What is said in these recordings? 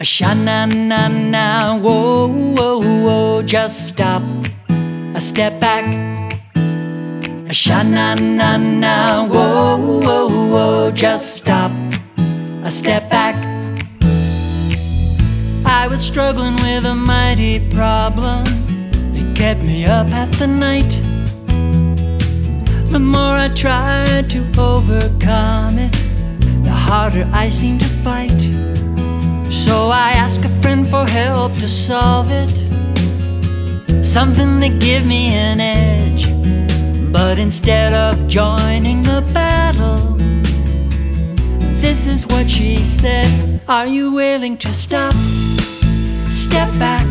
Sha-na-na-na, whoa, whoa, whoa, just stop, a step back. Sha-na-na-na, whoa, whoa, whoa, just stop, a step back. I was struggling with a mighty problem. It kept me up half the night. The more I tried to overcome it, the harder I seemed to fight. So I asked a friend for help to solve it, something to give me an edge. But instead of joining the battle, this is what she said: are you willing to stop, step back,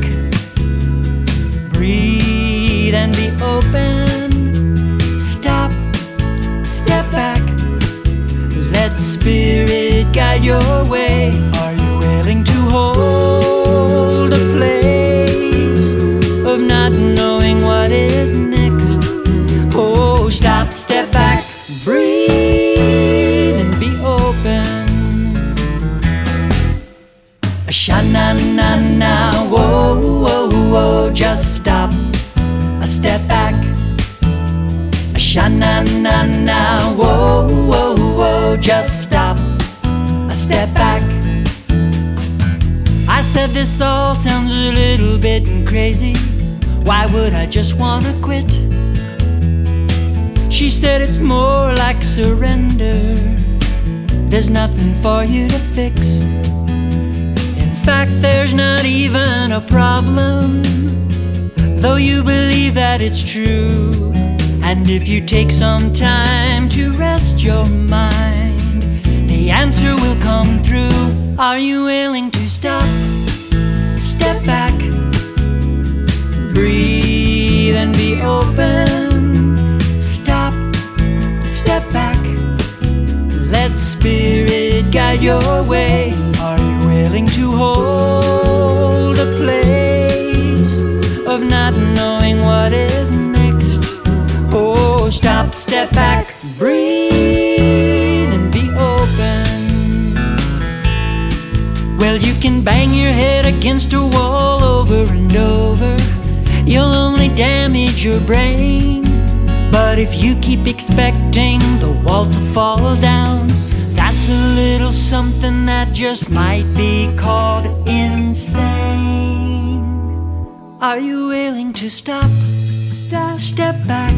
breathe and be open? Stop, step back, let spirit guide your way. Are you willing to hold a place of not knowing what is next? Oh, stop, step back, breathe and be open. Sha-na-na-na, whoa, whoa, whoa, just stop, a step back. Sha-na-na-na, whoa, whoa, whoa, just stop, a step back. I said this all sounds a little bit crazy. Why would I just wanna quit? She said it's more like surrender. There's nothing for you to fix. In fact, there's not even a problem, though you believe that it's true. And if you take some time to rest your mind, the answer will come through. Are you willing to stop, step back, breathe and be open? Stop, step back, let spirit guide your way. Are you willing to hold a place of not knowing what is next? Oh, stop, step back, breathe and be open. Well, you can bang your head against a wall over and over. You'll only damage your brain. But if you keep expecting the wall to fall down, that's a little something that just might be called insane. Are you willing to stop, step back,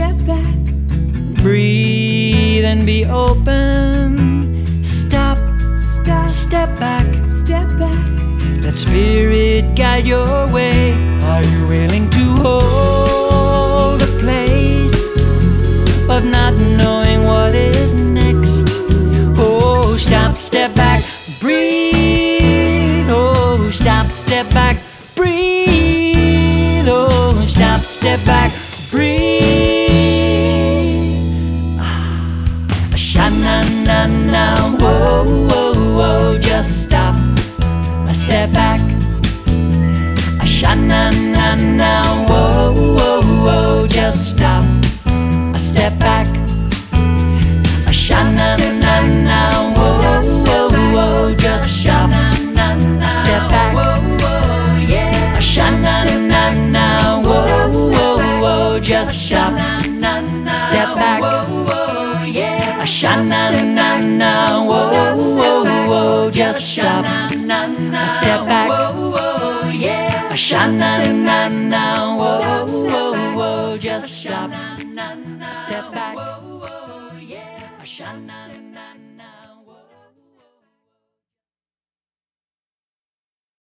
breathe and be open? Stop, step back, let spirit guide your way. Are you willing to hold a place of not knowing what is next? Oh, stop, step back, breathe. Oh, stop, step back, breathe. Oh, stop, step back, breathe. Sha-na-na-na, whoa, whoa, whoa, just stop, a step back. Sha-na-na-na, whoa, whoa, whoa, just stop, a step back. Sha-na-na-na, whoa, whoa, whoa, just stop, a step back. Sha-na-na-na, whoa, whoa, whoa, just stop, step back. Sha-na-na-na, whoa, whoa, whoa, just stop, a step back. Sha-na-na-na, whoa, whoa, whoa, just stop, step back.